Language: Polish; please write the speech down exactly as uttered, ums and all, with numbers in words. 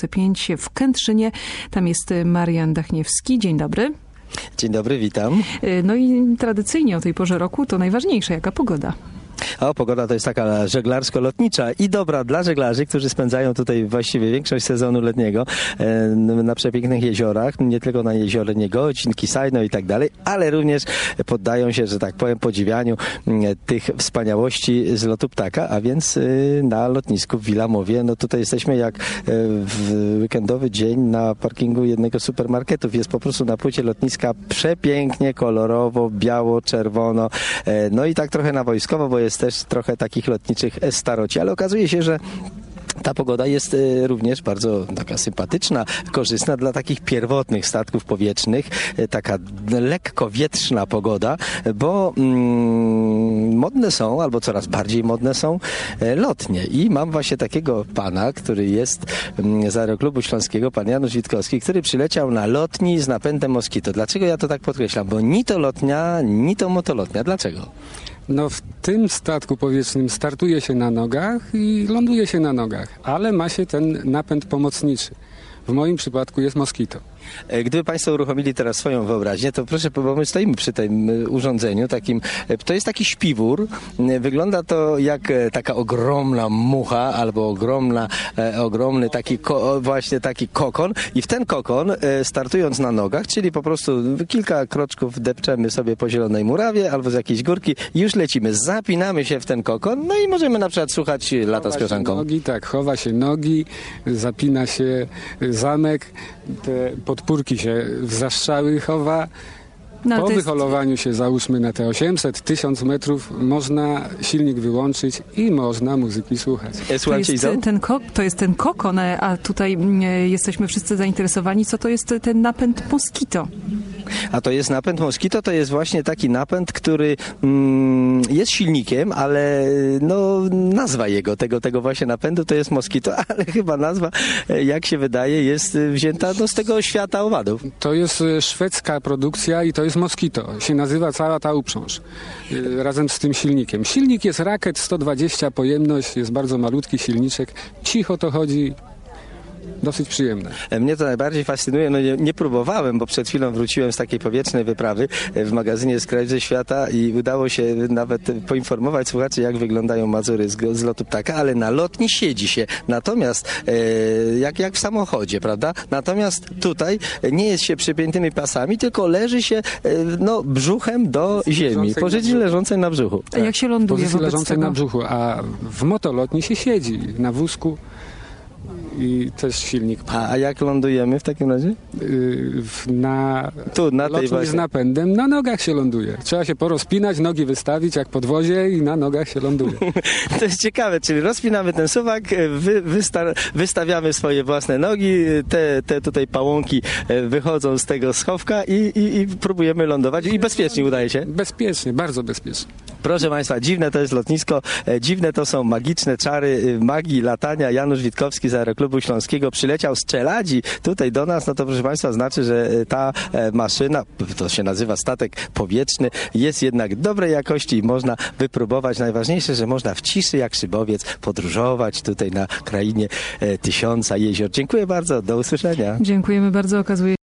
C pięć w Kętrzynie. Tam jest Marian Dachniewski. Dzień dobry. Dzień dobry, witam. No i tradycyjnie o tej porze roku to najważniejsze, jaka pogoda? O, pogoda to jest taka żeglarsko-lotnicza i dobra dla żeglarzy, którzy spędzają tutaj właściwie większość sezonu letniego e, na przepięknych jeziorach, nie tylko na jeziorze Niegodzin, Kisajno i tak dalej, ale również poddają się, że tak powiem, podziwianiu e, tych wspaniałości z lotu ptaka, a więc e, na lotnisku w Wilamowie. No tutaj jesteśmy jak e, w weekendowy dzień na parkingu jednego z supermarketów. Jest po prostu na płycie lotniska przepięknie, kolorowo, biało, czerwono, e, no i tak trochę na wojskowo, bo jest też trochę takich lotniczych staroci, ale okazuje się, że ta pogoda jest również bardzo taka sympatyczna, korzystna dla takich pierwotnych statków powietrznych, taka lekko wietrzna pogoda, bo mm, modne są, albo coraz bardziej modne są lotnie. I mam właśnie takiego pana, który jest z Aeroklubu Śląskiego, pan Janusz Witkowski, który przyleciał na lotni z napędem Moskito. Dlaczego ja to tak podkreślam? Bo ni to lotnia, ni to motolotnia. Dlaczego? No w tym statku powietrznym startuje się na nogach i ląduje się na nogach, ale ma się ten napęd pomocniczy. W moim przypadku jest Moskito. Gdyby Państwo uruchomili teraz swoją wyobraźnię, to proszę, bo my stoimy przy tym urządzeniu takim, to jest taki śpiwór, wygląda to jak taka ogromna mucha albo ogromna, ogromny taki ko, właśnie taki kokon i w ten kokon startując na nogach, czyli po prostu kilka kroczków depczemy sobie po zielonej murawie albo z jakiejś górki i już lecimy, zapinamy się w ten kokon, no i możemy na przykład słuchać lata z piosenką. Nogi, tak, chowa się nogi, zapina się zamek, te podpórki się w zastrzały chowa. No, po jest... wyholowaniu się, załóżmy na te osiemset tysiąc metrów, można silnik wyłączyć i można muzyki słuchać. To jest, ten ko- to jest ten kokon, a tutaj e, jesteśmy wszyscy zainteresowani, co to jest ten napęd Moskito. A to jest napęd Moskito, to jest właśnie taki napęd, który mm, jest silnikiem, ale no, nazwa jego, tego, tego właśnie napędu to jest Moskito, ale chyba nazwa, jak się wydaje, jest wzięta no, z tego świata owadów. To jest szwedzka produkcja i to jest Moskito. Się nazywa cała ta uprząż razem z tym silnikiem. Silnik jest rakiet sto dwadzieścia pojemność, jest bardzo malutki silniczek. Cicho to chodzi. Dosyć przyjemne. Mnie to najbardziej fascynuje, no nie, nie próbowałem, bo przed chwilą wróciłem z takiej powietrznej wyprawy w magazynie Z kraju ze świata i udało się nawet poinformować słuchaczy, jak wyglądają Mazury z, z lotu ptaka, ale na lotni siedzi się. Natomiast e, jak, jak w samochodzie, prawda? Natomiast tutaj nie jest się przypiętymi pasami, tylko leży się e, no, brzuchem do ziemi. Pozycji leżącej na brzuchu. A jak się ląduje Pozycji wobec leżącej tego? na brzuchu, a w motolotni się siedzi na wózku. I też silnik. A, a jak lądujemy w takim razie? Yy, na tu, na tej właśnie z napędem, na nogach się ląduje. Trzeba się porozpinać, nogi wystawić jak podwozie i na nogach się ląduje. To jest ciekawe, czyli rozpinamy ten suwak, wy, wysta- wystawiamy swoje własne nogi, te, te tutaj pałąki wychodzą z tego schowka i, i, i próbujemy lądować i bezpiecznie udaje się? Bezpiecznie, bardzo bezpiecznie. Proszę Państwa, dziwne to jest lotnisko, dziwne to są magiczne czary magii latania. Janusz Witkowski z Aeroklubu Śląskiego przyleciał z Czeladzi tutaj do nas, no to proszę Państwa znaczy, że ta maszyna, to się nazywa statek powietrzny, jest jednak dobrej jakości i można wypróbować. Najważniejsze, że można w ciszy jak szybowiec podróżować tutaj na krainie tysiąca jezior. Dziękuję bardzo, do usłyszenia. Dziękujemy bardzo, okazuje